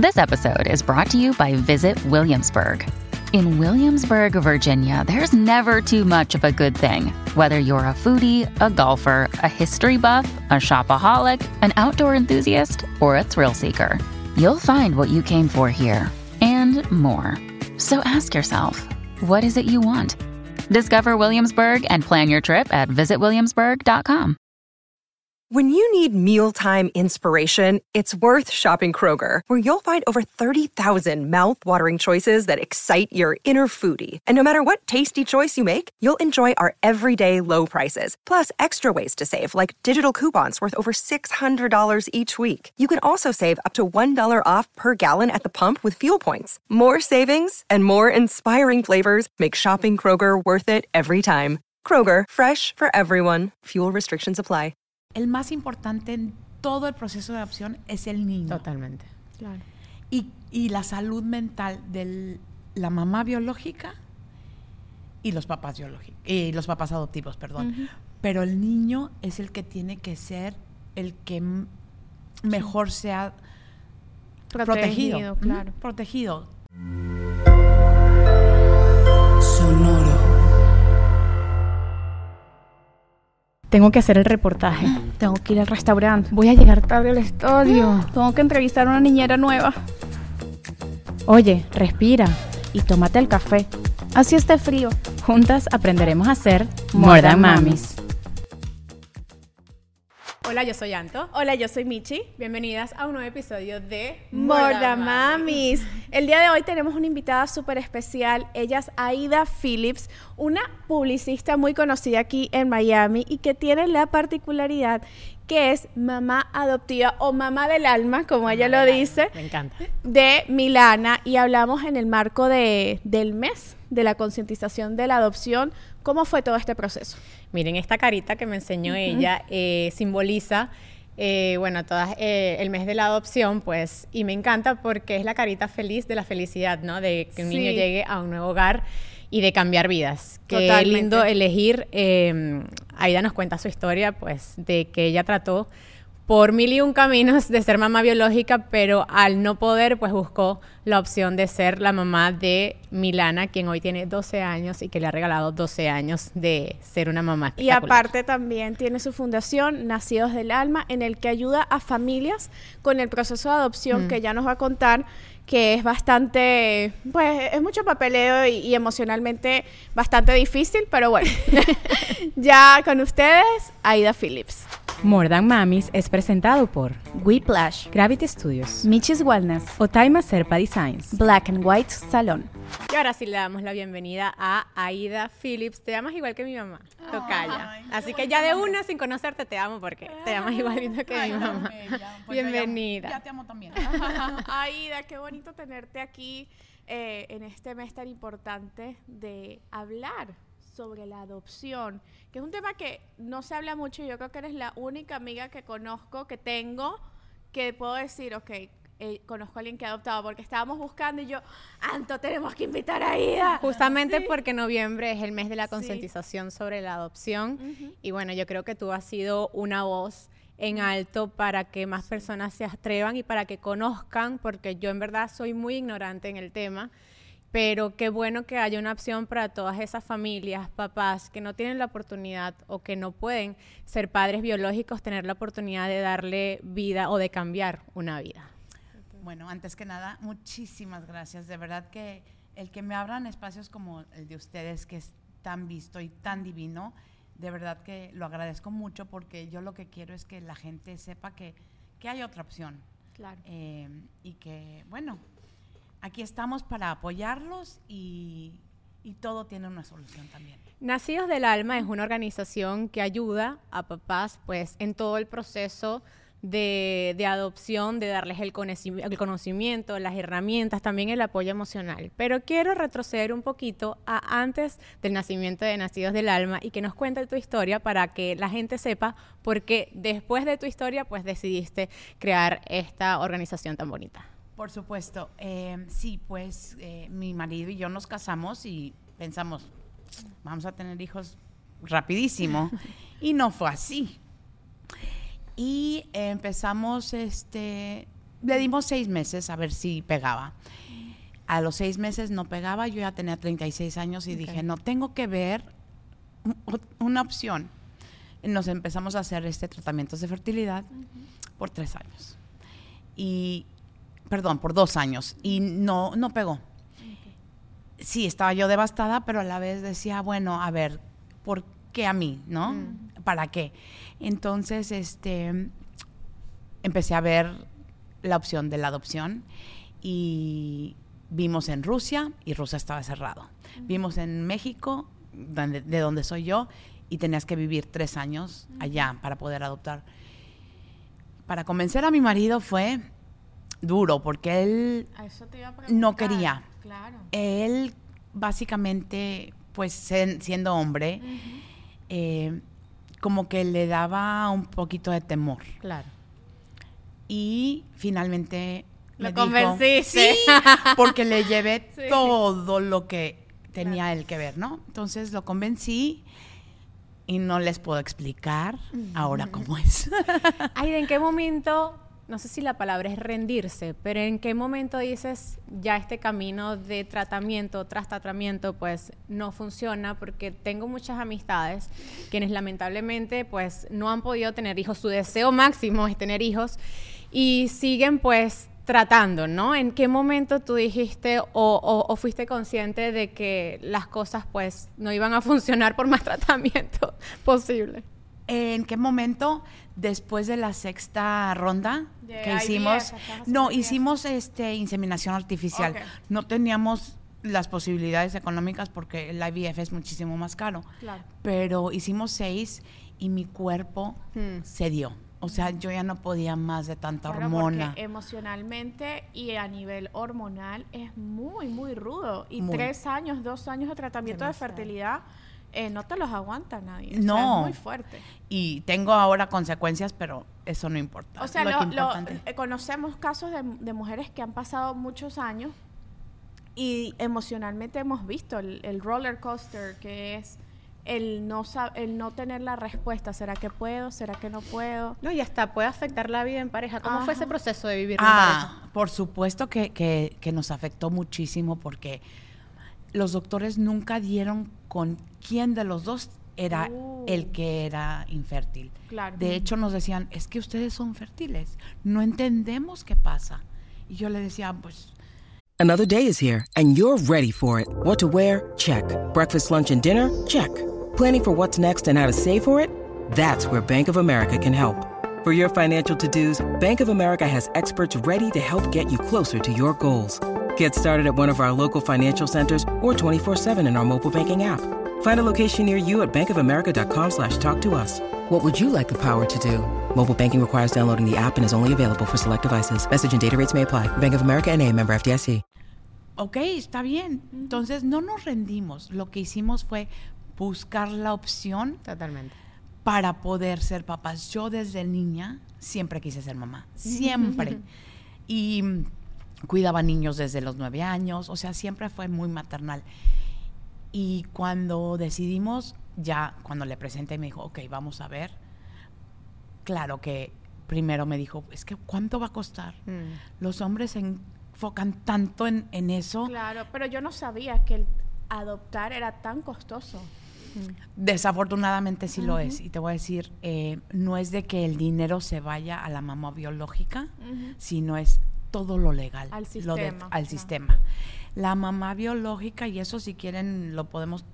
This episode is brought to you by Visit Williamsburg. In Williamsburg, Virginia, there's never too much of a good thing. Whether you're a foodie, a golfer, a history buff, a shopaholic, an outdoor enthusiast, or a thrill seeker, you'll find what you came for here and more. So ask yourself, what is it you want? Discover Williamsburg and plan your trip at visitwilliamsburg.com. When you need mealtime inspiration, it's worth shopping Kroger, where you'll find over 30,000 mouth-watering choices that excite your inner foodie. And no matter what tasty choice you make, you'll enjoy our everyday low prices, plus extra ways to save, like digital coupons worth over $600 each week. You can also save up to $1 off per gallon at the pump with fuel points. More savings and more inspiring flavors make shopping Kroger worth it every time. Kroger, fresh for everyone. Fuel restrictions apply. El más importante en todo el proceso de adopción es el niño. Totalmente. Claro. Y la salud mental de la mamá biológica y los papás biológicos, y los papás adoptivos, perdón. Uh-huh. Pero el niño es el que tiene que ser el que mejor sea protegido. Claro. Protegido. Sonoro. Tengo que hacer el reportaje. Tengo que ir al restaurante. Voy a llegar tarde al estudio. Tengo que entrevistar a una niñera nueva. Oye, respira y tómate el café. Así esté frío. Juntas aprenderemos a hacer More Than Mamis. Hola, yo soy Anto. Hola, yo soy Michi. Bienvenidas a un nuevo episodio de More Than Mamis. El día de hoy tenemos una invitada súper especial. Ella es Aida Phillips, una publicista muy conocida aquí en Miami y que tiene la particularidad que es mamá adoptiva o mamá del alma, como ella lo dice. Me encanta. De Milana, y hablamos en el marco del mes de la concientización de la adopción. ¿Cómo fue todo este proceso? Miren, esta carita que me enseñó ella simboliza, todas el mes de la adopción, pues, y me encanta porque es la carita feliz de la felicidad, ¿no? De que un niño llegue a un nuevo hogar y de cambiar vidas. Qué lindo elegir. Aida nos cuenta su historia, pues, de que ella trató por 1001 caminos de ser mamá biológica, pero al no poder, pues buscó la opción de ser la mamá de Milana, quien hoy tiene 12 años y que le ha regalado 12 años de ser una mamá espectacular. Y aparte también tiene su fundación, Nacidos del Alma, en el que ayuda a familias con el proceso de adopción, que ya nos va a contar, que es bastante, pues, es mucho papeleo y emocionalmente bastante difícil, pero bueno. Ya con ustedes, Aida Phillips. More Than Mamis es presentado por Whiplash, Gravity Studios, Michis Wellness, Otaima Serpa Designs, Black and White Salon. Y ahora sí le damos la bienvenida a Aida Phillips. Te llamas igual que mi mamá, Tocaya. Así que ya de una, sin conocerte, te amo porque te llamas igualito que mi mamá. Pues bienvenida. Ya te amo también. Aida, qué bonito tenerte aquí en este mes tan importante de hablar sobre la adopción, que es un tema que no se habla mucho. Yo creo que eres la única amiga que conozco, que tengo, que puedo decir, conozco a alguien que ha adoptado, porque estábamos buscando y yo, Anto, tenemos que invitar a Aida. Justamente porque noviembre es el mes de la concientización sobre la adopción. Y bueno, yo creo que tú has sido una voz en alto para que más personas se atrevan y para que conozcan, porque yo en verdad soy muy ignorante en el tema. Pero qué bueno que haya una opción para todas esas familias, papás que no tienen la oportunidad o que no pueden ser padres biológicos, tener la oportunidad de darle vida o de cambiar una vida. Bueno, antes que nada, muchísimas gracias. De verdad que el que me abran espacios como el de ustedes, que es tan visto y tan divino, de verdad que lo agradezco mucho, porque yo lo que quiero es que la gente sepa que hay otra opción. Claro. Y que, bueno, aquí estamos para apoyarlos y todo tiene una solución también. Nacidos del Alma es una organización que ayuda a papás, pues, en todo el proceso de adopción, de darles el conocimiento, las herramientas, también el apoyo emocional. Pero quiero retroceder un poquito a antes del nacimiento de Nacidos del Alma y que nos cuentes tu historia para que la gente sepa por qué después de tu historia, pues, decidiste crear esta organización tan bonita. Por supuesto. Sí, pues mi marido y yo nos casamos y pensamos, vamos a tener hijos rapidísimo. Y no fue así. Y empezamos le dimos 6 meses a ver si pegaba. A los 6 meses no pegaba, yo ya tenía 36 años y dije, no, tengo que ver una opción. Nos empezamos a hacer tratamientos de fertilidad por 3 años. Por 2 años. Y no pegó. Sí, estaba yo devastada, pero a la vez decía, bueno, a ver, ¿por qué a mí, no? ¿Para qué? Entonces, empecé a ver la opción de la adopción y vimos en Rusia y Rusia estaba cerrado. Vimos en México, de donde soy yo, y tenías que vivir 3 años allá para poder adoptar. Para convencer a mi marido fue duro, porque él no quería. Claro. Él, básicamente, pues siendo hombre, como que le daba un poquito de temor. Claro. Y finalmente lo convenciste. Sí, porque le llevé todo lo que tenía él que ver, ¿no? Entonces lo convencí y no les puedo explicar ahora cómo es. Ay, ¿en qué momento, no sé si la palabra es rendirse, pero en qué momento dices, ya este camino de tratamiento tras tratamiento, pues no funciona? Porque tengo muchas amistades quienes lamentablemente pues no han podido tener hijos, su deseo máximo es tener hijos y siguen pues tratando, ¿no? ¿En qué momento tú dijiste o fuiste consciente de que las cosas pues no iban a funcionar por más tratamiento posible? ¿En qué momento? Después de la 6ª ronda que IVF, hicimos, hicimos inseminación artificial. Okay. No teníamos las posibilidades económicas porque el IVF es muchísimo más caro. Claro. Pero hicimos 6 y mi cuerpo se dio. O sea, yo ya no podía más de tanta hormona. Porque emocionalmente y a nivel hormonal es muy, muy rudo. Y Muy. 2 años de tratamiento de fertilidad no te los aguanta nadie. No. O sea, es muy fuerte. Y tengo ahora consecuencias, pero eso no importa. O sea, importante. conocemos casos de mujeres que han pasado muchos años y emocionalmente hemos visto el roller coaster que es el no tener la respuesta. ¿Será que puedo? ¿Será que no puedo? No, y hasta puede afectar la vida en pareja. ¿Cómo fue ese proceso de vivir en pareja? Por supuesto que nos afectó muchísimo porque los doctores nunca dieron con quién de los dos era el que era infértil. Claro. De hecho, nos decían, es que ustedes son fértiles. No entendemos qué pasa. Y yo le decía, pues... Another day is here, and you're ready for it. What to wear? Check. Breakfast, lunch, and dinner? Check. Planning for what's next and how to save for it? That's where Bank of America can help. For your financial to-dos, Bank of America has experts ready to help get you closer to your goals. Get started at one of our local financial centers or 24/7 in our mobile banking app. Find a location near you at bankofamerica.com/talktous. What would you like the power to do? Mobile banking requires downloading the app and is only available for select devices. Message and data rates may apply. Bank of America N.A., member FDIC. Ok, está bien. Entonces, no nos rendimos. Lo que hicimos fue buscar la opción Totalmente. para poder ser papás. Yo desde niña siempre quise ser mamá. Siempre. Y cuidaba niños desde los 9 años. O sea, siempre fue muy maternal. Y cuando decidimos, ya cuando le presenté, me dijo, ok, vamos a ver. Claro que primero me dijo, es que ¿cuánto va a costar? Los hombres se enfocan tanto en eso. Claro, pero yo no sabía que el adoptar era tan costoso. Desafortunadamente sí lo es. Y te voy a decir, no es de que el dinero se vaya a la mamá biológica, sino es todo lo legal. Al sistema. Al sistema. La mamá biológica, y eso si quieren lo podemos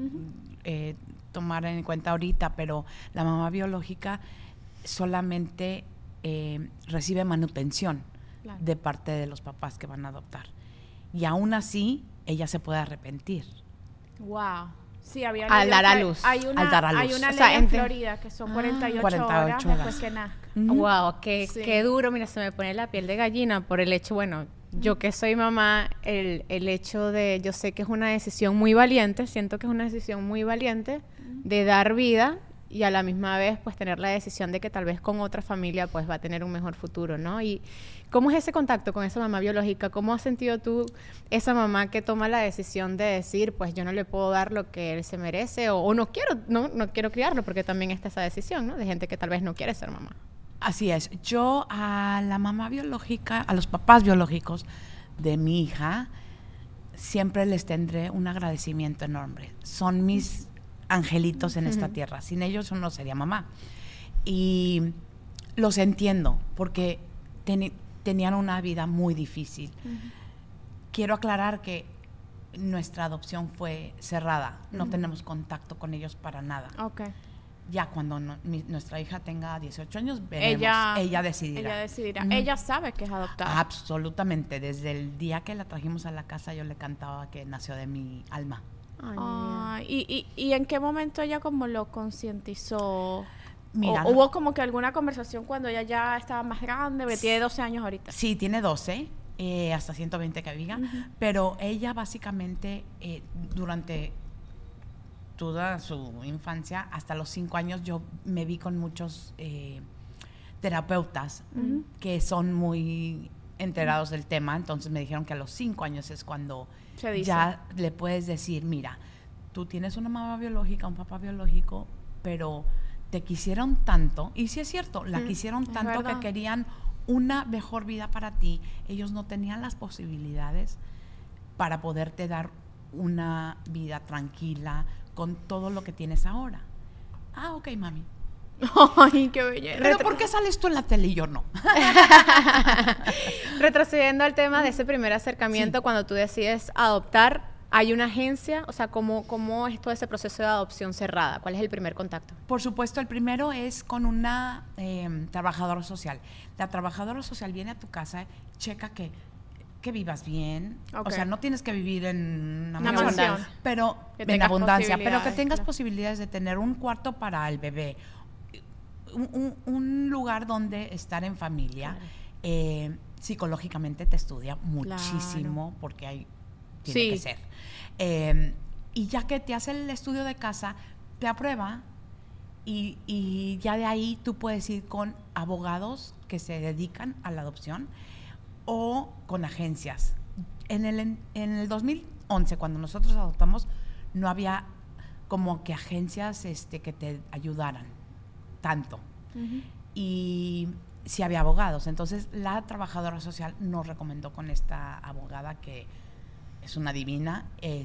tomar en cuenta ahorita, pero la mamá biológica solamente recibe manutención de parte de los papás que van a adoptar. Y aún así, ella se puede arrepentir. Wow. Sí, había al dar a luz. Hay una O ley sea, en Florida que son 48 horas después que nazca. Wow, qué duro. Mira, se me pone la piel de gallina por el hecho, bueno, yo que soy mamá, el hecho de, yo sé que es una decisión muy valiente, siento que es una decisión muy valiente de dar vida y a la misma vez pues tener la decisión de que tal vez con otra familia pues va a tener un mejor futuro, ¿no? Y ¿cómo es ese contacto con esa mamá biológica? ¿Cómo has sentido tú esa mamá que toma la decisión de decir, pues yo no le puedo dar lo que él se merece o no quiero criarlo? Porque también está esa decisión, ¿no? De gente que tal vez no quiere ser mamá. Así es. Yo a la mamá biológica, a los papás biológicos de mi hija, siempre les tendré un agradecimiento enorme. Son mis angelitos en esta tierra. Sin ellos yo no sería mamá. Y los entiendo porque tenían una vida muy difícil. Quiero aclarar que nuestra adopción fue cerrada. No tenemos contacto con ellos para nada. Okay. Ya cuando nuestra hija tenga 18 años, veremos. Ella decidirá. Ella decidirá. Ella sabe que es adoptada. Absolutamente. Desde el día que la trajimos a la casa, yo le cantaba que nació de mi alma. Ay, ¿y en qué momento ella como lo concientizó? Mira, ¿Hubo como que alguna conversación cuando ella ya estaba más grande? Porque tiene 12 años ahorita. Sí, tiene 12, hasta 120 que diga. Pero ella básicamente durante toda su infancia, hasta los 5 años, yo me vi con muchos terapeutas que son muy enterados del tema. Entonces me dijeron que a los 5 años es cuando ya le puedes decir, mira, tú tienes una mamá biológica, un papá biológico, pero te quisieron tanto, y sí es cierto, la quisieron tanto que querían una mejor vida para ti. Ellos no tenían las posibilidades para poderte dar una vida tranquila con todo lo que tienes ahora. Ah, ok, mami. Ay, qué belleza. Pero ¿por qué sales tú en la tele y yo no? Retrocediendo al tema de ese primer acercamiento, Sí. cuando tú decides adoptar, ¿hay una agencia? O sea, ¿cómo es todo ese proceso de adopción cerrada? ¿Cuál es el primer contacto? Por supuesto, el primero es con una trabajadora social. La trabajadora social viene a tu casa, checa que vivas bien. O sea, no tienes que vivir en una mansión, pero en abundancia, pero que tengas posibilidades de tener un cuarto para el bebé, un lugar donde estar en familia. Psicológicamente te estudia muchísimo porque tiene que ser. Y ya que te hace el estudio de casa, te aprueba y ya de ahí tú puedes ir con abogados que se dedican a la adopción o con agencias. En el 2011, cuando nosotros adoptamos, no había como que agencias que te ayudaran tanto. Y sí había abogados. Entonces, la trabajadora social nos recomendó con esta abogada que es una divina,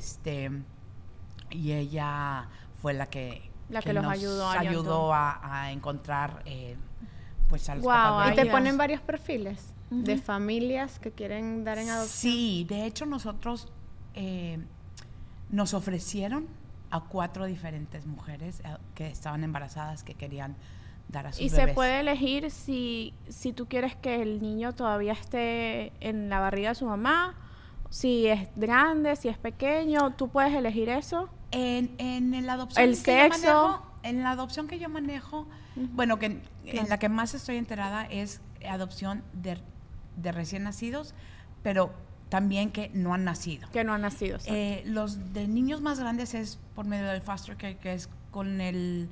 y ella fue la que los nos ayudó a encontrar pues a los papás. ¿Y te ponen varios perfiles de familias que quieren dar en adopción? Sí, de hecho nosotros nos ofrecieron a 4 diferentes mujeres que estaban embarazadas, que querían dar a sus ¿Y bebés. se puede elegir si tú quieres que el niño todavía esté en la barriga de su mamá? Si es grande, si es pequeño, ¿tú puedes elegir eso? En la adopción el sexo. En la adopción que yo manejo, bueno, que en la que más estoy enterada es adopción de recién nacidos, pero también que no han nacido. Que no han nacido. Los de niños más grandes es por medio del foster care, que es con el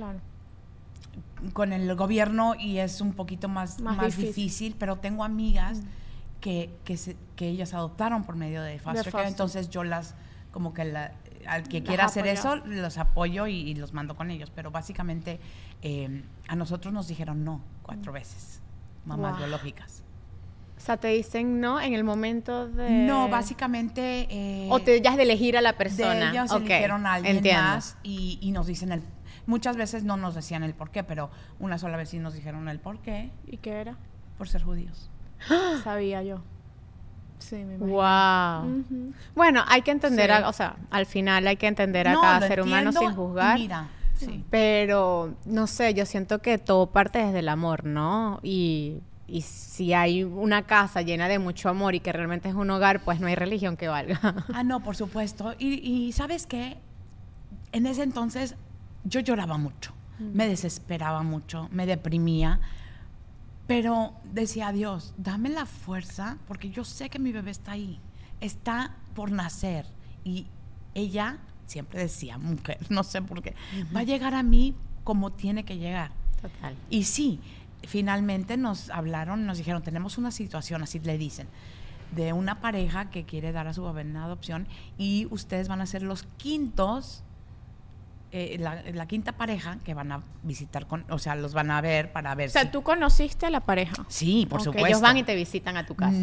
gobierno, y es un poquito más difícil, pero tengo amigas que ellas adoptaron por medio de foster care, entonces yo al que quiera hacer eso, los apoyo y los mando con ellos, pero básicamente a nosotros nos dijeron no 4 veces, mamás biológicas. O sea, te dicen no en el momento de... No, básicamente... o te ellas de elegir a la persona. De ellas eligieron a alguien entiendo. más y nos dicen muchas veces no nos decían el por qué, pero una sola vez sí nos dijeron el por qué. ¿Y qué era? Por ser judíos. Sabía yo. Sí, me imagino. Wow. Bueno, hay que entender, o sea, al final hay que entender a cada ser humano sin juzgar. Mira, pero, no sé, yo siento que todo parte desde el amor, ¿no? Y si hay una casa llena de mucho amor y que realmente es un hogar, pues no hay religión que valga. No, por supuesto. Y ¿sabes qué? En ese entonces yo lloraba mucho, me desesperaba mucho, me deprimía, pero decía, Dios, dame la fuerza, porque yo sé que mi bebé está ahí, está por nacer. Y ella siempre decía, mujer, no sé por qué, va a llegar a mí como tiene que llegar. Total. Y sí, finalmente nos hablaron, nos dijeron, tenemos una situación, así le dicen, de una pareja que quiere dar a su bebé en adopción y ustedes van a ser los 5º la quinta pareja que van a visitar, o sea, los van a ver para ver O sea, ¿tú conociste a la pareja? Sí, por supuesto. Ellos van y te visitan a tu casa.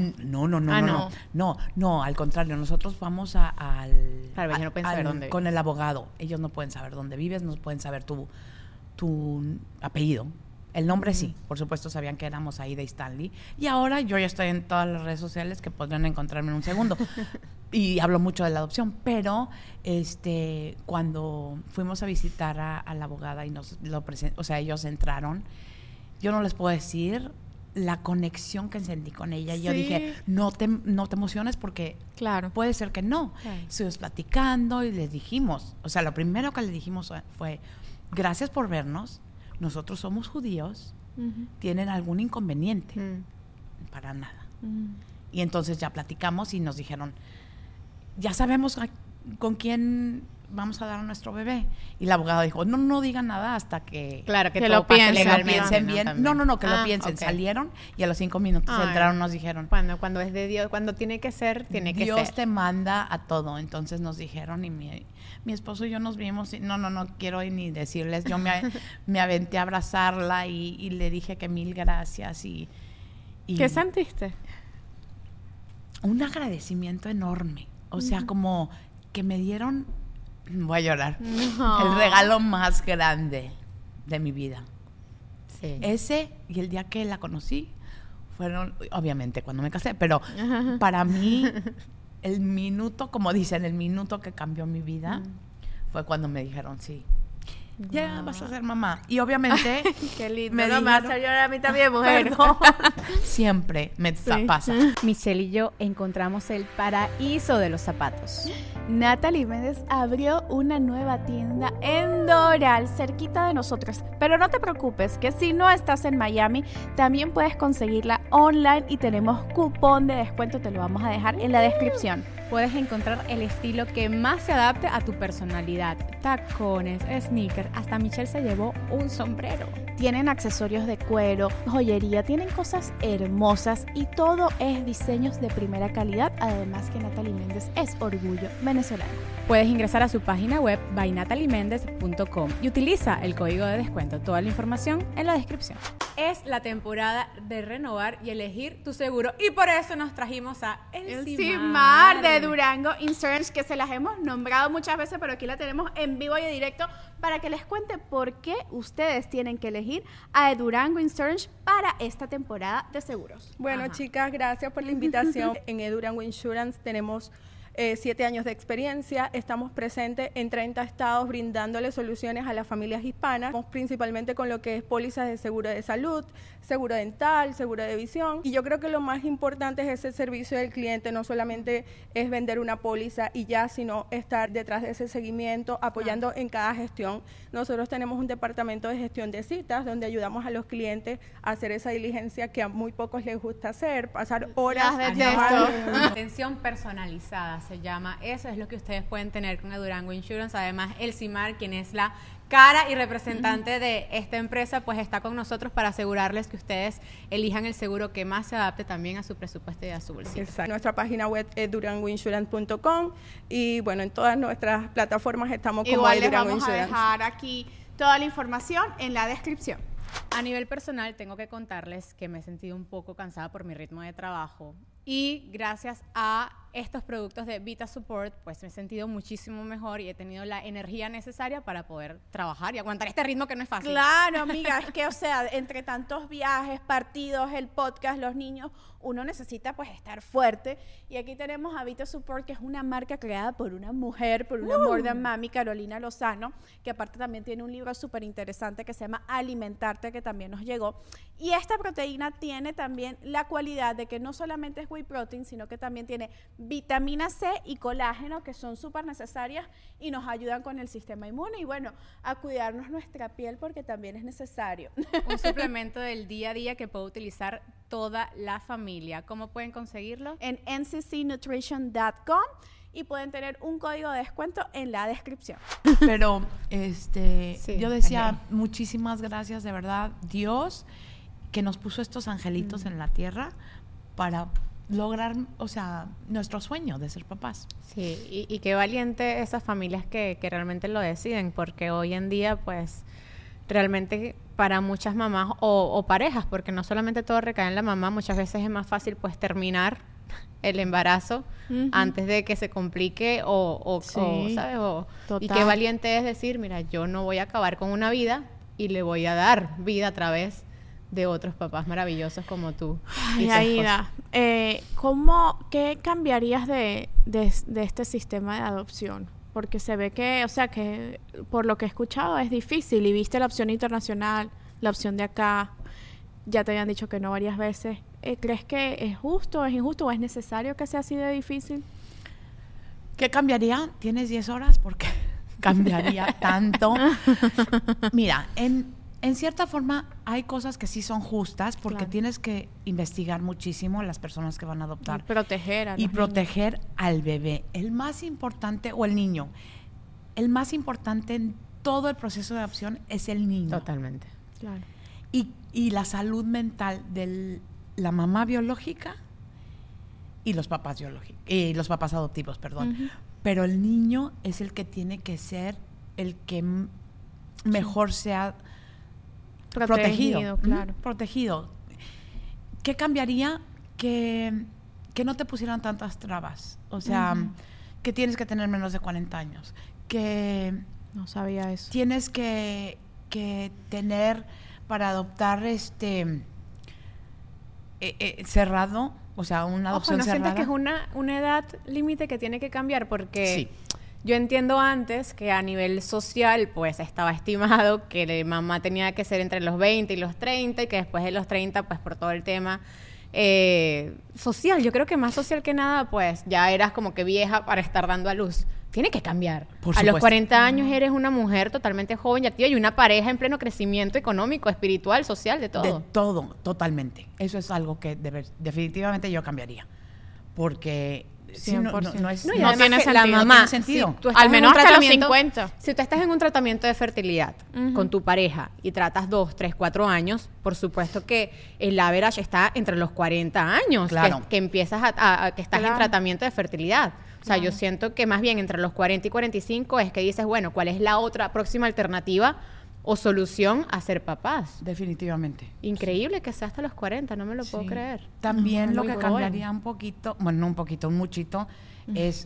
No, al contrario, nosotros vamos Claro, ellos no pueden saber dónde con vives. el abogado. Ellos no pueden saber dónde vives, no pueden saber tu apellido. El nombre sí, por supuesto sabían que éramos Aida y Stanley. Y ahora yo ya estoy en todas las redes sociales que podrían encontrarme en un segundo. Y hablo mucho de la adopción, pero cuando fuimos a visitar a la abogada y nos lo presentó, o sea, ellos entraron, yo no les puedo decir la conexión que sentí con ella. Sí. Yo dije, no te emociones porque Claro. puede ser que no. Claro. Estuvimos platicando y les dijimos, o sea, lo primero que les dijimos fue, gracias por vernos. Nosotros somos judíos, ¿tienen algún inconveniente? Para nada. Y entonces ya platicamos y nos dijeron, ya sabemos con quién vamos a dar a nuestro bebé. Y la abogada dijo, no digan nada hasta que... Claro, que Que todo lo pase piensen, legalmente, piensen bien. No, que lo Ah, piensen. ok. Salieron y a los 5 minutos Ay. entraron, nos dijeron, Cuando es de Dios, cuando tiene que ser, tiene que Dios ser. te manda a todo. Entonces nos dijeron y mi esposo y yo nos vimos y no quiero ni decirles. Yo me aventé a abrazarla y le dije que 1000 gracias y ¿Qué sentiste? un agradecimiento enorme. O sea, como que me dieron, voy a llorar, el regalo más grande de mi vida. Sí. Ese y el día que la conocí fueron, obviamente, cuando me casé, pero para mí, el minuto, como dicen, el minuto que cambió mi vida fue cuando me dijeron, sí, ya vas a ser mamá. Y obviamente, Qué lindo. me Me hace dijeron- llorar a mí también, mujer. perdón, siempre me pasa. Michelle y yo encontramos el paraíso de los zapatos. Natalie Méndez abrió una nueva tienda en Doral, cerquita de nosotros. Pero no te preocupes, que si no estás en Miami, también puedes conseguirla online y tenemos cupón de descuento, te lo vamos a dejar en la descripción. Puedes encontrar el estilo que más se adapte a tu personalidad. Tacones, sneakers, hasta Michelle se llevó un sombrero. Tienen accesorios de cuero, joyería, tienen cosas hermosas y todo es diseños de primera calidad. Además que Natalie Méndez es orgullo venezolano. Puedes ingresar a su página web bynatalymendez.com y utiliza el código de descuento. Toda la información en la descripción. Es la temporada de renovar y elegir tu seguro y por eso nos trajimos a El El CIMAR de Durango Insurance, que se las hemos nombrado muchas veces, pero aquí la tenemos en vivo y en directo para que les cuente por qué ustedes tienen que elegir a Durango Insurance para esta temporada de seguros. Bueno, chicas, gracias por la invitación. En Durango Insurance tenemos 7 años de experiencia. Estamos presentes en 30 estados brindándole soluciones a las familias hispanas. Estamos principalmente con lo que es pólizas de seguro de salud, seguro dental, seguro de visión. Y yo creo que lo más importante es ese servicio del cliente. No solamente es vender una póliza y ya, sino estar detrás de ese seguimiento, apoyando en cada gestión. Nosotros tenemos un departamento de gestión de citas donde ayudamos a los clientes a hacer esa diligencia que a muy pocos les gusta hacer, pasar horas Las llamando. Atención personalizada se llama. Eso es lo que ustedes pueden tener con el Durango Insurance. Además, el CIMAR, quien es la cara y representante de esta empresa, pues está con nosotros para asegurarles que ustedes elijan el seguro que más se adapte también a su presupuesto y a su bolsillo. Exacto. Nuestra página web es durangoinsurance.com y bueno, en todas nuestras plataformas estamos como Igual les Durango vamos a Insurance. dejar aquí toda la información en la descripción. A nivel personal, tengo que contarles que me he sentido un poco cansada por mi ritmo de trabajo y gracias a estos productos de Vita Support, pues me he sentido muchísimo mejor y he tenido la energía necesaria para poder trabajar y aguantar este ritmo que no es fácil. Claro, amiga, es que, o sea, entre tantos viajes, partidos, el podcast, los niños, uno necesita pues estar fuerte. Y aquí tenemos a Vita Support, que es una marca creada por una mujer, por una More Than Mami, Carolina Lozano, que aparte también tiene un libro súper interesante que se llama Alimentarte, que también nos llegó. Y esta proteína tiene también la cualidad de que no solamente es whey protein, sino que también tiene vitamina C y colágeno, que son súper necesarias y nos ayudan con el sistema inmune y bueno, a cuidarnos nuestra piel porque también es necesario. Un suplemento del día a día que puede utilizar toda la familia. ¿Cómo pueden conseguirlo? En nccnutrition.com y pueden tener un código de descuento en la descripción. Pero yo decía, genial. muchísimas gracias, de verdad, Dios, que nos puso estos angelitos en la tierra para lograr, o sea, nuestro sueño de ser papás. Sí, y qué valiente esas familias que realmente lo deciden, porque hoy en día, pues, realmente para muchas mamás o parejas, porque no solamente todo recae en la mamá, muchas veces es más fácil, pues, terminar el embarazo antes de que se complique ¿sabes? Y qué valiente es decir, mira, yo no voy a acabar con una vida y le voy a dar vida a través de otros papás maravillosos como tú. Ay, Aida, ¿qué cambiarías de este sistema de adopción? Porque se ve que, o sea, que por lo que he escuchado es difícil y viste la opción internacional, la opción de acá, ya te habían dicho que no varias veces. ¿Crees que es justo, es injusto o es necesario que sea así de difícil? ¿Qué cambiaría? ¿Tienes 10 horas? Porque cambiaría tanto. Mira, en cierta forma hay cosas que sí son justas porque tienes que investigar muchísimo a las personas que van a adoptar. Y proteger a los niños. Proteger al bebé. El más importante, o el niño, el más importante en todo el proceso de adopción es el niño. Totalmente. Claro. Y la salud mental de la mamá biológica y los papás biológicos, y los papás adoptivos, perdón. Pero el niño es el que tiene que ser el que mejor sea protegido. Claro. Protegido. ¿Qué cambiaría? Que no te pusieran tantas trabas. O sea, que tienes que tener menos de 40 años. Que no sabía eso. Tienes que tener para adoptar cerrado, o sea, una adopción ¿no cerrada. sientes que es una edad límite que tiene que cambiar? Porque sí. Yo entiendo antes que a nivel social, pues, estaba estimado que la mamá tenía que ser entre los 20 y los 30 y que después de los 30, pues, por todo el tema social, yo creo que más social que nada, pues, ya eras como que vieja para estar dando a luz. Tiene que cambiar. A los 40 años eres una mujer totalmente joven y activa y una pareja en pleno crecimiento económico, espiritual, social, de todo. De todo, totalmente. Eso es algo que definitivamente yo cambiaría. Porque... Sí, no tiene sentido. La mamá, no tiene sentido. Si al menos hasta los 50. Si tú estás en un tratamiento de fertilidad con tu pareja y tratas 2, 3, 4 años, por supuesto que el average está entre los 40 años, claro. que empiezas que estás en tratamiento de fertilidad. O sea, yo siento que más bien entre los 40 y 45 es que dices, bueno, ¿cuál es la otra próxima alternativa o solución a ser papás? Definitivamente. Increíble que sea hasta los 40, no me lo puedo creer. También lo que cambiaría un poquito, bueno, no un poquito, un muchito, es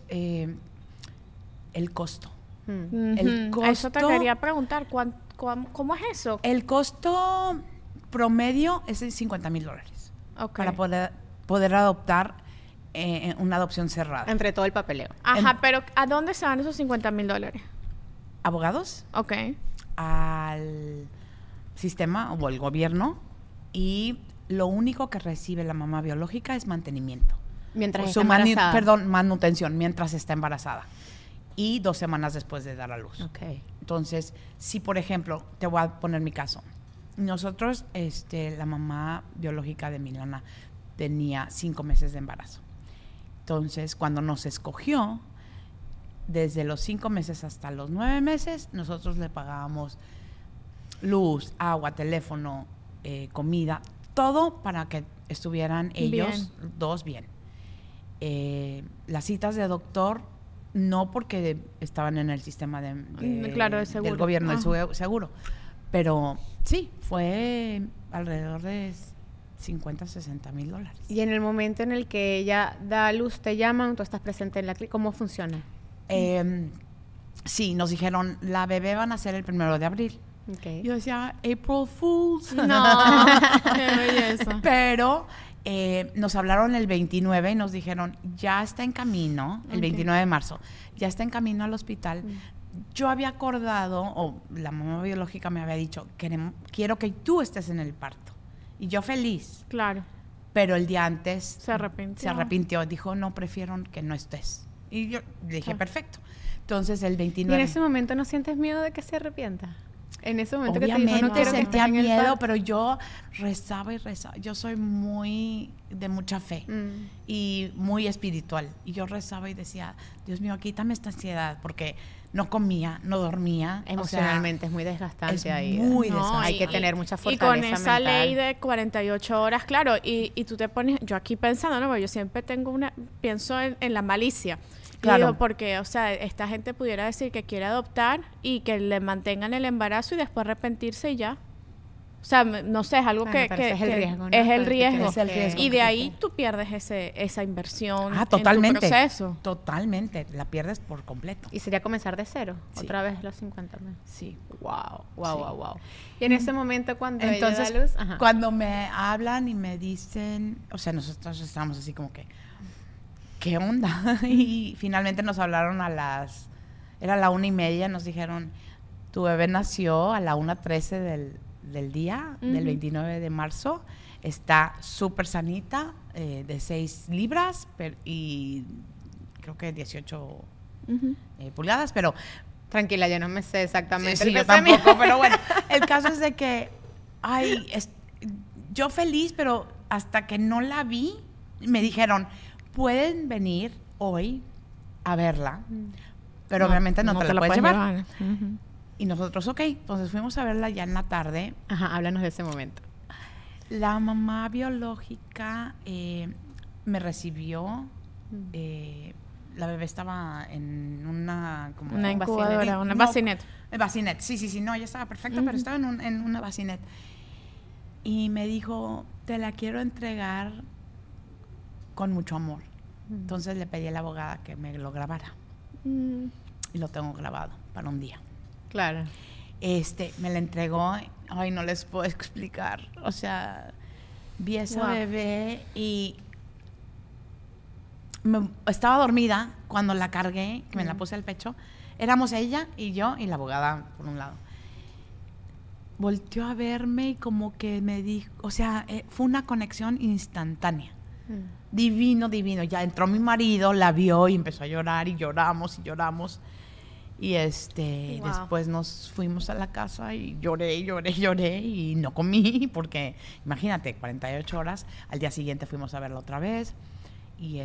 el costo. El costo. Eso te quería preguntar, ¿cómo es eso? El costo promedio es de $50,000 para poder adoptar una adopción cerrada. Entre todo el papeleo. Ajá, pero ¿a dónde se van esos $50,000? ¿Abogados? Ok. Al sistema o al gobierno, y lo único que recibe la mamá biológica es mantenimiento. Mientras está embarazada. Manutención, mientras está embarazada. Y 2 semanas después de dar a luz. Okay. Entonces, si por ejemplo, te voy a poner mi caso. Nosotros, la mamá biológica de Milana tenía 5 meses de embarazo. Entonces, cuando nos escogió, desde los 5 meses hasta los 9 meses, nosotros le pagábamos luz, agua, teléfono, comida, todo para que estuvieran ellos dos bien. Las citas de doctor, no porque estaban en el sistema de seguro. Del gobierno, del seguro, pero sí, fue alrededor de $50,000-$60,000. Y en el momento en el que ella da a luz, te llaman, tú estás presente en la clínica, ¿cómo funciona? Sí, nos dijeron, la bebé van a ser el 1 de abril. Okay. Yo decía, April Fools. No, qué belleza. Pero nos hablaron el 29 y nos dijeron, ya está en camino, el 29 de marzo, ya está en camino al hospital. Yo había acordado, o la mamá biológica me había dicho, quiero que tú estés en el parto. Y yo feliz. Claro. Pero el día antes se arrepintió. Dijo, no, prefiero que no estés. Y yo dije, perfecto. Entonces, el 29... ¿Y en ese momento no sientes miedo de que se arrepienta? En ese momento obviamente que te dijo, no quiero que sentía estés miedo, pero yo rezaba y rezaba. Yo soy de mucha fe y muy espiritual. Y yo rezaba y decía, Dios mío, quítame esta ansiedad, porque no comía, no dormía. Emocionalmente es muy desgastante ahí. Muy No, desgastante. Hay que tener mucha Y fortaleza con esa mental. ley de 48 horas, claro, y tú te pones, yo aquí pensando, ¿no? Porque yo siempre pienso en la malicia. Claro. Y digo, porque, o sea, esta gente pudiera decir que quiere adoptar y que le mantengan el embarazo y después arrepentirse y ya. O sea, no sé, es algo Bueno, pero ese es el riesgo, ¿no? es el Pero riesgo. es el riesgo Y que de se ahí tiene. tú pierdes esa inversión en Totalmente. tu proceso. Totalmente. La pierdes por completo. Y sería comenzar de cero, Sí. otra vez los 50 meses. Sí. Wow, wow, Sí. wow, wow. Y en ese momento cuando Entonces, ella da luz, ajá. cuando me hablan y me dicen, o sea, nosotros estábamos así como que, ¿qué onda? Y finalmente nos hablaron era la 1:30, nos dijeron, tu bebé nació a la 1:13 del día, del 29 de marzo, está súper sanita, de 6 libras y creo que 18 pulgadas, pero Tranquila, yo no me sé exactamente. sí, el yo peso mío. tampoco, pero bueno, el caso es de que, yo feliz, pero hasta que no la vi, me dijeron, pueden venir hoy a verla, pero obviamente no te la puedes llevar. Ujú. Y nosotros, ok, entonces fuimos a verla ya en la tarde. Ajá, háblanos de ese momento. La mamá biológica me recibió, la bebé estaba en una... como Una incubadora, bacinet. una No, bacinet. Bacinet, sí, no, ella estaba perfecta, pero estaba en una bacinet. Y me dijo, te la quiero entregar con mucho amor. Entonces le pedí a la abogada que me lo grabara. Y lo tengo grabado para un día. Claro. Me la entregó, ay, no les puedo explicar. O sea, vi esa Wow. bebé y estaba dormida cuando la cargué, que me la puse al pecho. Éramos ella y yo y la abogada por un lado. Volteó a verme y como que me dijo, o sea, fue una conexión instantánea. Divino, divino. Ya entró mi marido, la vio y empezó a llorar y lloramos. Y Wow. después nos fuimos a la casa y lloré y no comí porque, imagínate, 48 horas. Al día siguiente fuimos a verla otra vez y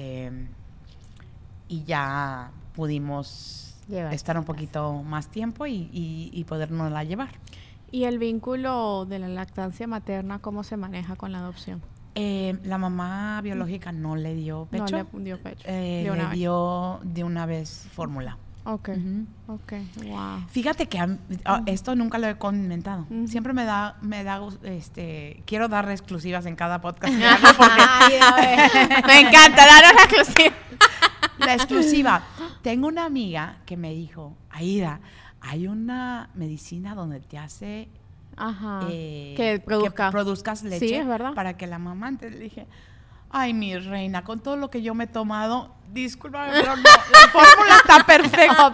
y ya pudimos Llevar estar un a casa. poquito más tiempo y podernosla llevar. ¿Y el vínculo de la lactancia materna cómo se maneja con la adopción? La mamá biológica no le dio pecho. No le dio pecho. Le dio de una vez fórmula. Ok, Ujú. ok, wow. Fíjate que esto nunca lo he comentado. Siempre me da, quiero dar exclusivas en cada podcast que hago porque Ay, a ver. Me encanta daros la exclusiva. la exclusiva. Tengo una amiga que me dijo, Aida, hay una medicina donde te hace Ajá. que produzca. produzcas leche Sí, es verdad. para que la mamá. Entonces le dije, ay, mi reina, con todo lo que yo me he tomado, discúlpame, pero no, la fórmula está perfecta.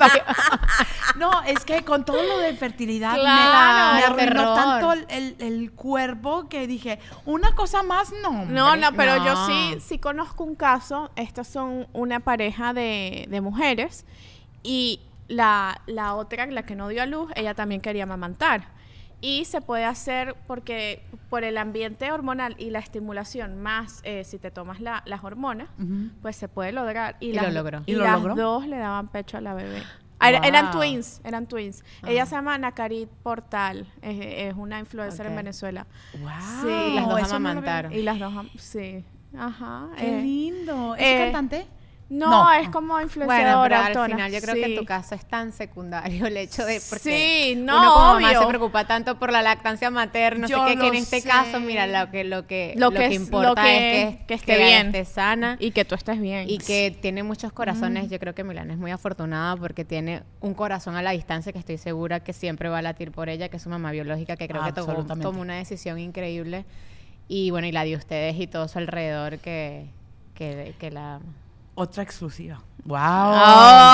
No, es que con todo lo de fertilidad Claro, me arruinó terror. tanto el cuerpo que dije, una cosa más no. No, hombre. no, pero no. yo sí conozco un caso. Estas son una pareja de mujeres y la otra, la que no dio a luz, ella también quería amamantar. Y se puede hacer porque por el ambiente hormonal y la estimulación más si te tomas las hormonas, pues se puede lograr. Y lo logró. ¿Y lo las logró? dos le daban pecho a la bebé. Wow. Eran twins. Ella Ah. se llama Nakarit Portal, es una influencer Ok. en Venezuela. Wow, Sí, las dos eso no lo amamantaron. Y las dos, sí. Ajá. Qué lindo. ¿Es cantante? No, No. es como Bueno, influenciadora, pero al autora. final yo creo que en Sí. tu caso es tan secundario el hecho de porque Sí, no, uno como mamá obvio. se preocupa tanto por la lactancia materna, no Yo sé qué, que en lo este sé. caso, mira, lo que es- importa es que que esté ella bien. esté sana Y que tú estés bien. y que tiene muchos corazones. Yo creo que Milana es muy afortunada porque tiene un corazón a la distancia que estoy segura que siempre va a latir por ella, que es su mamá biológica, que creo que Absolutamente. tomó una decisión increíble. Y bueno, y la de ustedes y todo su alrededor que la... Otra exclusiva. Wow.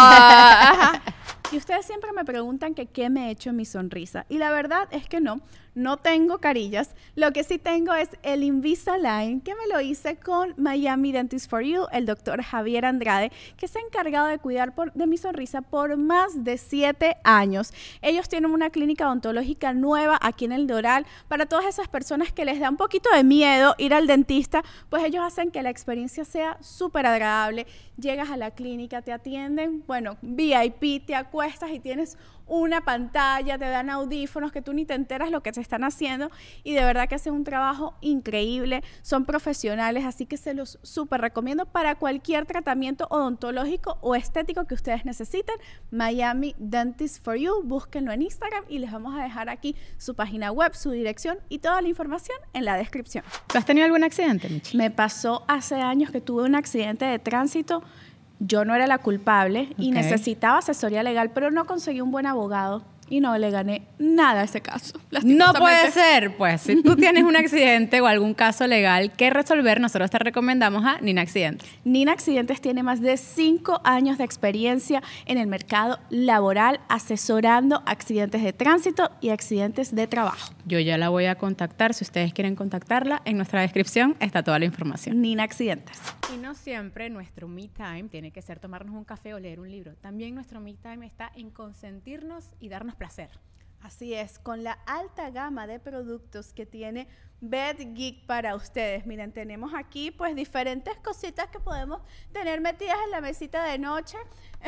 Y ustedes siempre me preguntan que qué me he hecho en mi sonrisa. Y la verdad es que no no tengo carillas. Lo que sí tengo es el Invisalign, que me lo hice con Miami Dentist for You, el doctor Javier Andrade, que se ha encargado de cuidar de mi sonrisa por más de 7 años. Ellos tienen una clínica odontológica nueva aquí en el Doral. Para todas esas personas que les da un poquito de miedo ir al dentista, pues ellos hacen que la experiencia sea súper agradable. Llegas a la clínica, te atienden, bueno, VIP, te acuestas y tienes una pantalla, te dan audífonos que tú ni te enteras lo que te están haciendo, y de verdad que hacen un trabajo increíble, son profesionales, así que se los súper recomiendo para cualquier tratamiento odontológico o estético que ustedes necesiten. Miami Dentist for You, búsquenlo en Instagram y les vamos a dejar aquí su página web, su dirección y toda la información en la descripción. ¿Tú has tenido algún accidente, Michi? Me pasó hace años que tuve un accidente de tránsito. Yo no era la culpable y necesitaba asesoría legal, pero no conseguí un buen abogado y no le gané nada a ese caso. No puede ser, pues. Si tú tienes un accidente o algún caso legal que resolver, nosotros te recomendamos a Nina Accidentes. Nina Accidentes tiene más de 5 años de experiencia en el mercado laboral, asesorando accidentes de tránsito y accidentes de trabajo. Yo ya la voy a contactar. Si ustedes quieren contactarla, en nuestra descripción está toda la información. Nina Accidentes. Y no siempre nuestro me time tiene que ser tomarnos un café o leer un libro. También nuestro me time está en consentirnos y darnos placer. Así es, con la alta gama de productos que tiene BedGeek para ustedes. Miren, tenemos aquí pues diferentes cositas que podemos tener metidas en la mesita de noche.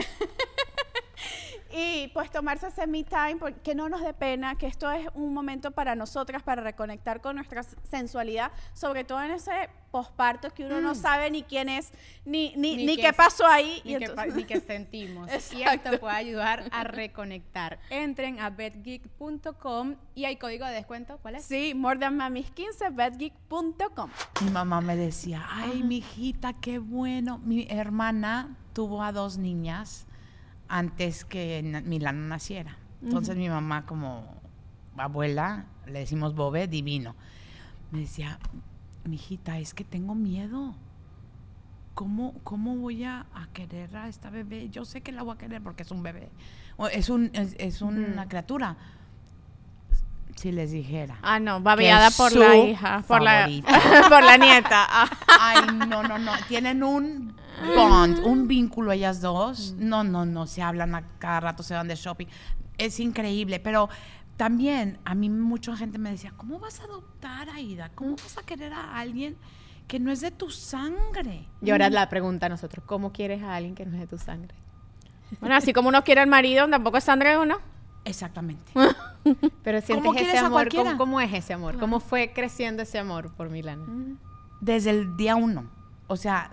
Y pues tomarse ese me time, que no nos dé pena, que esto es un momento para nosotras, para reconectar con nuestra sensualidad, sobre todo en ese posparto que uno no sabe ni quién es, ni qué pasó ahí. Ni qué sentimos. Exacto. Y esto puede ayudar a reconectar. Entren a bedgeek.com y hay código de descuento. ¿Cuál es? Sí, More Than Mamis 15, bedgeek.com. Mi mamá me decía, ay, mijita, qué bueno. Mi hermana tuvo a 2 niñas antes que Milano naciera. Entonces mi mamá, como abuela, le decimos Bobe, divino, me decía, mijita, es que tengo miedo. ¿Cómo voy a querer a esta bebé? Yo sé que la voy a querer porque es un bebé. Es una criatura. Si les dijera. Ah, no, babeada por la hija, por la nieta. Ay, no. Tienen un bond, un vínculo ellas dos. No, se hablan a cada rato, se van de shopping. Es increíble, pero también a mí mucha gente me decía, ¿cómo vas a adoptar, Aida? ¿Cómo vas a querer a alguien que no es de tu sangre? Y ahora la pregunta a nosotros, ¿cómo quieres a alguien que no es de tu sangre? Bueno, así como uno quiere al marido, tampoco es sangre de uno. Exactamente. Pero sientes ese amor, ¿cómo es ese amor? ¿Cómo fue creciendo ese amor por Milana? Desde el día 1. O sea,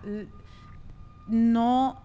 no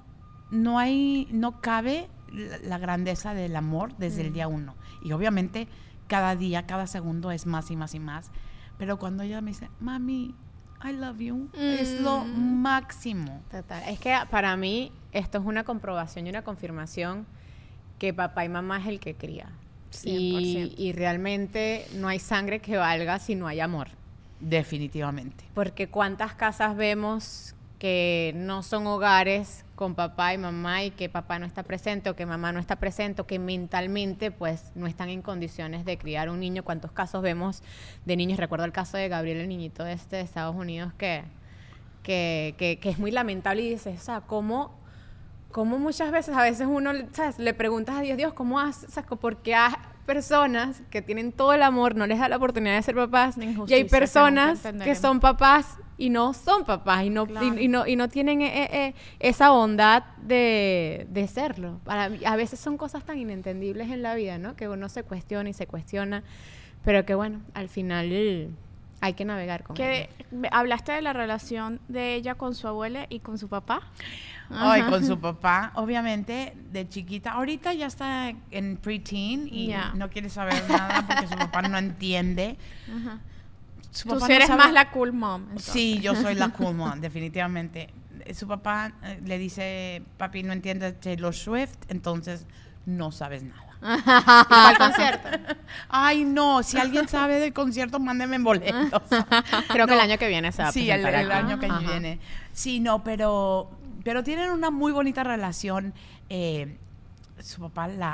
cabe la grandeza del amor desde el día 1. Y obviamente cada día, cada segundo es más y más y más. Pero cuando ella me dice, mami, I love you, es lo máximo. Total. Es que para mí esto es una comprobación y una confirmación que papá y mamá es el que cría. 100%. Y realmente no hay sangre que valga si no hay amor. Definitivamente. Porque cuántas casas vemos que no son hogares con papá y mamá y que papá no está presente o que mamá no está presente o que mentalmente pues no están en condiciones de criar un niño. ¿Cuántos casos vemos de niños? Recuerdo el caso de Gabriel, el niñito de Estados Unidos que es muy lamentable y dices, o sea, ¿cómo muchas veces, a veces uno, ¿sabes? Le preguntas a Dios, ¿cómo haces? O sea, porque hay personas que tienen todo el amor, no les da la oportunidad de ser papás, y hay personas que son papás y no son papás y no, claro. y no tienen esa bondad de serlo. Para mí, a veces son cosas tan inentendibles en la vida, ¿no? Que uno se cuestiona y se cuestiona, pero que bueno, al final hay que navegar con ella. ¿Hablaste de la relación de ella con su abuela y con su papá? Ay, con su papá, obviamente, de chiquita. Ahorita ya está en preteen y no quiere saber nada porque su papá no entiende. Tú eres más la cool mom. Entonces. Sí, yo soy la cool mom, definitivamente. Su papá le dice, papi, no entiendes Taylor Swift, entonces no sabes nada. ¿Y cuál concierto? Ay, no, si alguien sabe del concierto, mándeme en boletos. Creo que el año que viene se va a presentar. Sí, el año que viene. Sí, no, pero tienen una muy bonita relación. Su papá la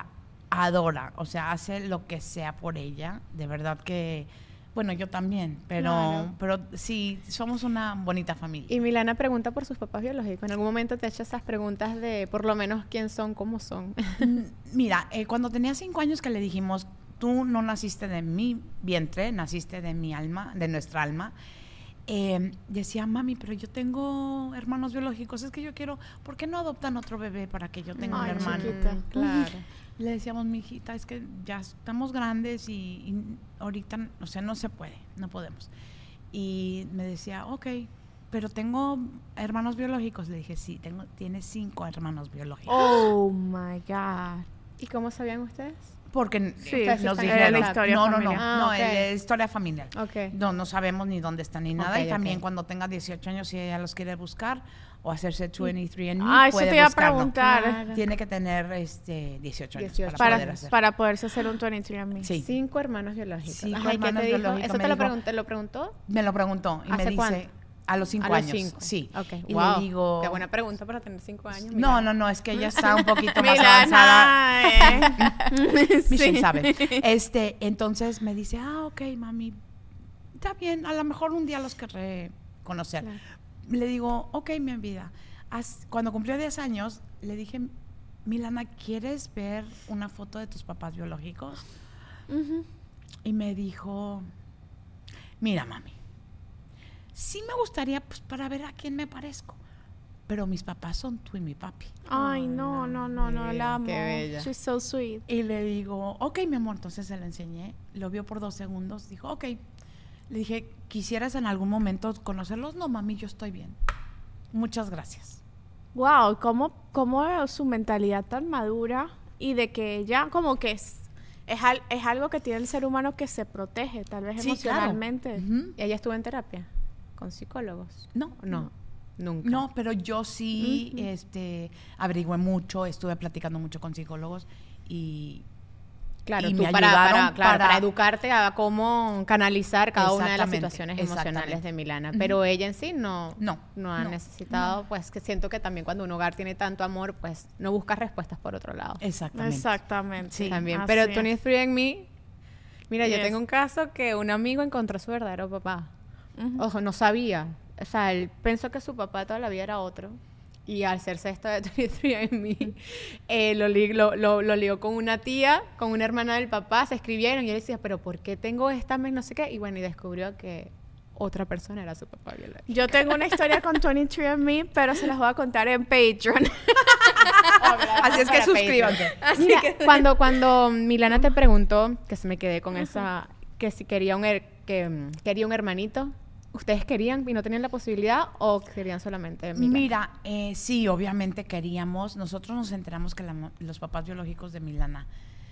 adora, o sea, hace lo que sea por ella, de verdad que, bueno, yo también, pero sí, somos una bonita familia. Y Milana pregunta por sus papás biológicos. ¿En algún momento te ha hecho esas preguntas de, por lo menos, quién son, cómo son? Mira, cuando tenía 5 años que le dijimos, tú no naciste de mi vientre, naciste de mi alma, de nuestra alma, decía, mami, pero yo tengo hermanos biológicos, es que yo quiero, ¿por qué no adoptan otro bebé para que yo tenga un hermano? Claro. Le decíamos, mijita, es que ya estamos grandes y ahorita, o sea, no se puede, no podemos. Y me decía, ok, pero tengo hermanos biológicos. Le dije, sí, tienes 5 hermanos biológicos. Oh, my God. ¿Y cómo sabían ustedes? Porque Sí, nos era dijeron, la historia familiar. no, ok. es historia familiar. Ok. No sabemos ni dónde están ni nada. Ok, Y también ok. cuando tenga 18 años, si ella los quiere buscar o hacerse 23andMe, Ah, eso puede te iba a buscarlo. preguntar. Claro. Tiene que tener 18 años 18 para poder hacer. Para poderse hacer un 23andMe. Sí. 5 hermanos biológicos. 5 Ajá, ¿y qué hermanos te dijo? biológicos. ¿Eso Me te lo dijo- lo preguntó? Me lo preguntó y me ¿Hace dice, cuánto? a los 5 A los años. 5. Sí. Ok, Y wow. le digo... Qué buena pregunta para tener 5 años. No, es que ella está un poquito más avanzada. Michelle sabe. Entonces me dice, ok, mami, está bien, a lo mejor un día los querré conocer. Claro. Le digo, ok, mi vida. Cuando cumplió 10 años, le dije, Milana, ¿quieres ver una foto de tus papás biológicos? Y me dijo, mira, mami, sí me gustaría, pues, para ver a quién me parezco. Pero mis papás son tú y mi papi. Ay, no, la amo. Qué bella. She's so sweet. Y le digo, ok, mi amor, entonces se lo enseñé. Lo vio por 2 segundos, dijo, ok. Le dije, ¿quisieras en algún momento conocerlos? No, mami, yo estoy bien. Muchas gracias. Wow, cómo su mentalidad tan madura y de que ella como que es algo que tiene el ser humano que se protege, tal vez Sí, claro. emocionalmente. Ujú. ¿Y ella estuvo en terapia? ¿Con psicólogos? No. No, nunca. No, pero yo sí averigüé mucho, estuve platicando mucho con psicólogos y Claro, y tú me para ayudaron para educarte a cómo canalizar cada una de las Exactamente, situaciones emocionales exactamente. de Milana. Pero ella en sí no ha no, necesitado, pues que siento que también cuando un hogar tiene tanto amor, pues no buscas respuestas por otro lado. Exactamente. Sí, También. así Pero es. 23andMe, mira, yo Yes. tengo un caso que un amigo encontró a su verdadero papá. Ojo, no sabía. O sea, él pensó que su papá toda la vida era otro. Y al hacerse esto de 23andMe, lo ligó con una tía, con una hermana del papá, se escribieron y él decía, pero ¿por qué tengo esta no sé qué? Y bueno, y descubrió que otra persona era su papá biológico. Yo tengo una historia con 23andMe, pero se las voy a contar en Patreon. Así es que suscríbanse. Mira, cuando Milana te preguntó, que se me quedé con esa, que si quería quería un hermanito, ¿ustedes querían y no tenían la posibilidad o querían solamente Milana? Mira, sí, obviamente queríamos. Nosotros nos enteramos que los papás biológicos de Milana,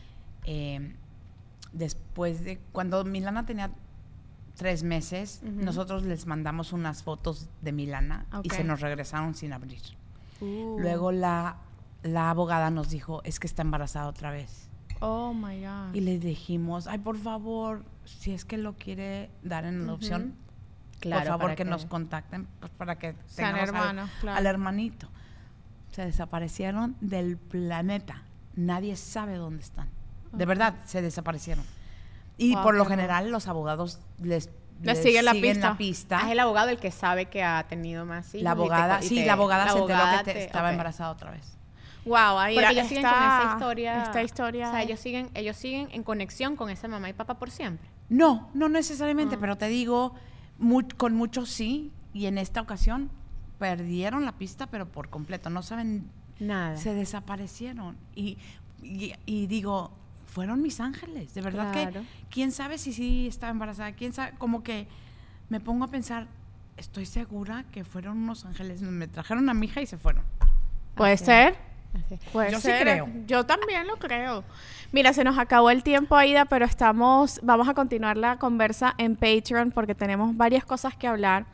después de cuando Milana tenía 3 meses, nosotros les mandamos unas fotos de Milana y Ok. se nos regresaron sin abrir. Luego la abogada nos dijo, es que está embarazada otra vez. Oh my God. Y les dijimos, ay, por favor, si es que lo quiere dar en adopción, Claro, por favor para que que- nos contacten, pues, para que Sean tengamos hermanos, claro. al hermanito. Se desaparecieron del planeta. Nadie sabe dónde están. De verdad, se desaparecieron. Y Wow, por lo qué general los abogados les siguen la pista. Ah, es el abogado el que sabe que ha tenido más hijos. La abogada, la abogada se enteró que estaba ok. embarazada otra vez. Wow, ahí Porque ellos siguen con esa historia. Esta historia. O sea, ellos siguen en conexión con esa mamá y papá por siempre. No necesariamente, pero te digo, con muchos sí, y en esta ocasión perdieron la pista, pero por completo, no saben, Nada. se desaparecieron. Y digo, fueron mis ángeles, de verdad Claro. que, quién sabe si sí estaba embarazada, quién sabe, como que me pongo a pensar, estoy segura que fueron unos ángeles, me trajeron a mi hija y se fueron. ¿Puede Así ser? Así es. Puede Yo sí ser. creo. Yo también lo creo. Mira, se nos acabó el tiempo, Aida, pero vamos a continuar la conversa en Patreon porque tenemos varias cosas que hablar.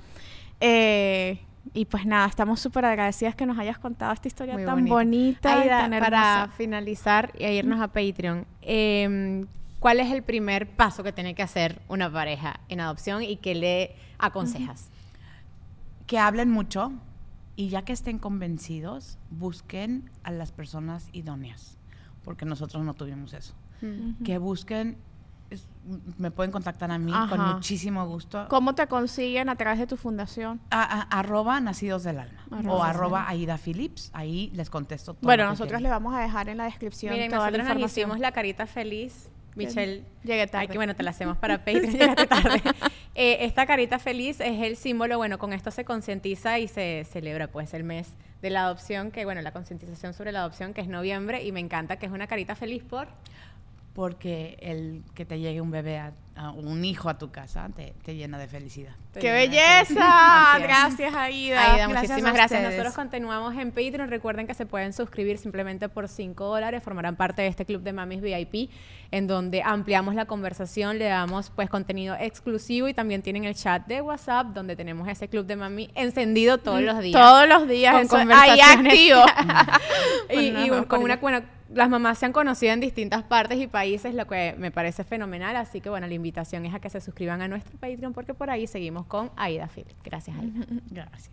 Y pues nada, estamos súper agradecidas que nos hayas contado esta historia Muy tan bonita. bonita y Aida, tan para hermosa. finalizar e irnos a Patreon, ¿cuál es el primer paso que tiene que hacer una pareja en adopción y qué le aconsejas? Que hablen mucho y ya que estén convencidos, busquen a las personas idóneas. porque nosotros no tuvimos eso. Que busquen, me pueden contactar a mí con muchísimo gusto. ¿Cómo te consiguen a través de tu fundación? @Nacidos del Alma o @Aida Phillips, ahí les contesto todo. Bueno, nosotros les vamos a dejar en la descripción toda la información. información. Nos hicimos la carita feliz. Michelle, llegué tarde. Te la hacemos para Patreon, llegaste tarde. Esta carita feliz es el símbolo, con esto se concientiza y se celebra pues el mes de la adopción, que la concientización sobre la adopción, que es noviembre, y me encanta que es una carita feliz porque el que te llegue un bebé, un hijo a tu casa, te llena de felicidad. ¡Qué belleza! Gracias, Aida. Aida, muchísimas gracias. Nosotros continuamos en Patreon. Recuerden que se pueden suscribir simplemente por $5. Formarán parte de este club de mamis VIP, en donde ampliamos la conversación, le damos pues contenido exclusivo y también tienen el chat de WhatsApp, donde tenemos ese club de mami encendido todos los días. Todos los días. Con conversaciones. Ahí activo. Las mamás se han conocido en distintas partes y países, lo que me parece fenomenal. Así que, la invitación es a que se suscriban a nuestro Patreon, porque por ahí seguimos con Aida Phillips. Gracias, Aida. Gracias.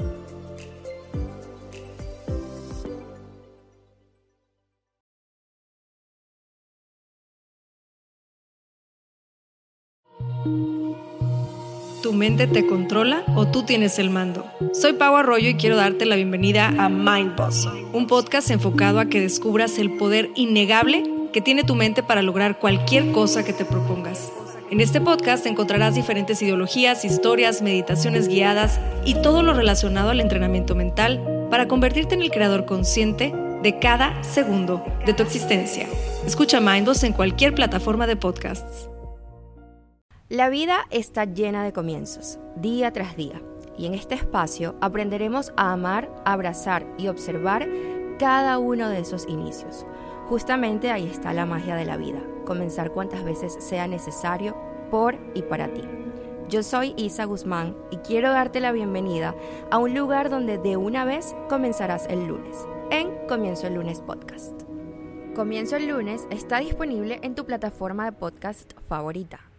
¿Tu mente te controla o tú tienes el mando? Soy Pau Arroyo y quiero darte la bienvenida a Mind Boss, un podcast enfocado a que descubras el poder innegable que tiene tu mente para lograr cualquier cosa que te propongas. En este podcast encontrarás diferentes ideologías, historias, meditaciones guiadas y todo lo relacionado al entrenamiento mental para convertirte en el creador consciente de cada segundo de tu existencia. Escucha Mind Boss en cualquier plataforma de podcasts. La vida está llena de comienzos, día tras día, y en este espacio aprenderemos a amar, abrazar y observar cada uno de esos inicios. Justamente ahí está la magia de la vida, comenzar cuantas veces sea necesario por y para ti. Yo soy Isa Guzmán y quiero darte la bienvenida a un lugar donde de una vez comenzarás el lunes, en Comienzo el Lunes Podcast. Comienzo el Lunes está disponible en tu plataforma de podcast favorita.